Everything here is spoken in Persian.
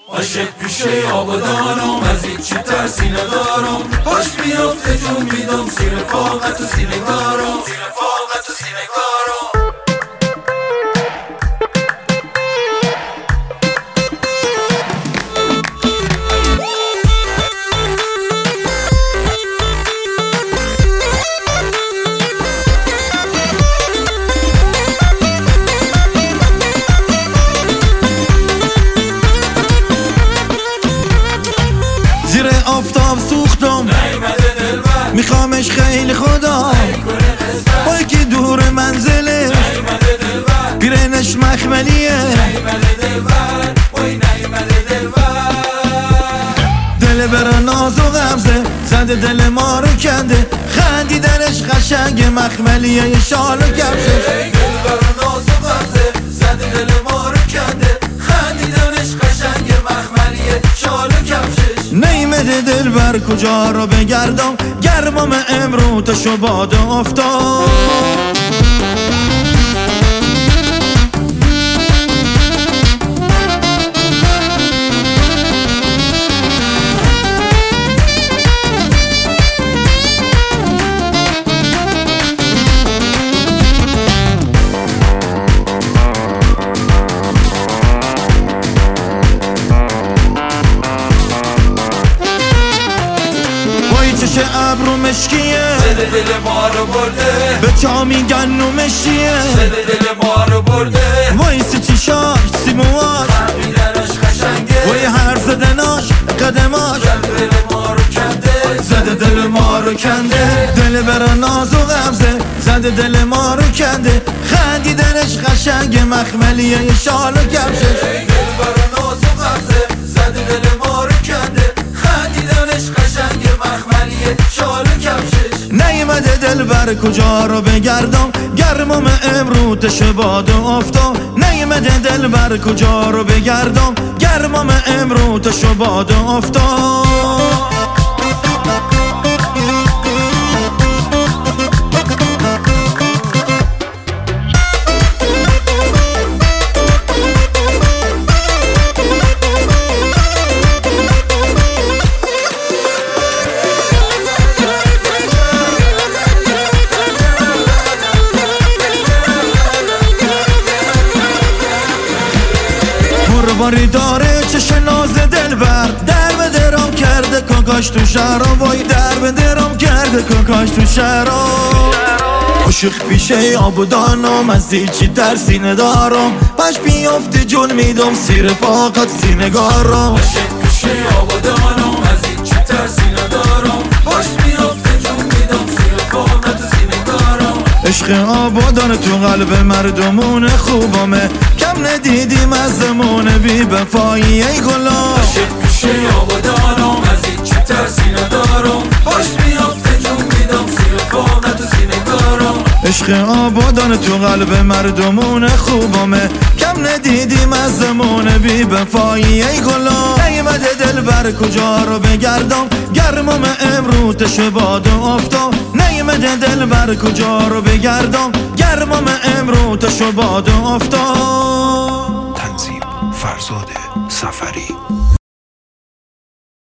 عاشق پیشه آبادانم، از هیچی ترسی ندارم. پاش میافته جون میدم زیر فاقت و سینگارم. زیر آفتاب سوختم میخوامش خیلی خدا، با یکی دور منزله پیرنش مخملیه. دل بر ناز و غمزه زده دل ما رو کنده، خندیدنش قشنگ مخملیه یه شال و کفشش. دل بر ناز و غمزه زده دل ما رو کنده، خندیدنش قشنگ مخملیه شال و کفشش. نیمده دل بر کجا رو بگردم، گرمام امرو تا شباد افتاد. چه ابرو مشکیه زده دل ما رو برده، به چا میگن نومشیه. زده دل ما رو برده، وایس چیشاش سیمواش خمیدنش قشنگه، وای هر زدناش قدماش زده دل ما رو کنده، زده دل ما رو کنده. دل بر ناز و غمزه زده دل ما رو کنده، خندیدنش قشنگ مخملیه یه شال و کفشش. دل بر ناز و غمزه زده دل ما رو کنده، خندیدنش قشنگ مخملیه شال و کفشش. نیمده دل بر کجا رو بگردم، گرمام امرو تا شباد افتاد. نیمده دل بر کجا رو بگردم، گرمام امرو تا شباد افتاد. باری داره چش ناز دل بر، در به درام کرده کاکاش تو شهرام. وای در به درام کرده کاکاش تو شهرام. عاشق پیشه آبادانم، از هیچی ترسی ندارم. پاش بیافته جون میدم زیر فاقت سینگارم. عاشق پیشه آبادانم، از هیچی ترسی ندارم. پاش بیافته جون میدم زیر فاقت سینگارم. عشق آبادان تو قلب مردمون خوبامه، کم ندیدیم از زمان بی وفایی ای گلا. عاشق پیشه آبادانم، از هیچی ترسی ندارم. پاش بیافته جون میدم زیر فاقت سینگارم. عشق آبادان تو قلب مردمون خوبامه، کم ندیدیم از زمان بی وفایی ای گلا. نیمده دل بر کجا رو بگردم، گرمام امرو تا شباد افتاد. نیمده دل بر کجا رو بگردم، گرمام امرو تا شباد افتاد. تنظیم فرزاد سفری.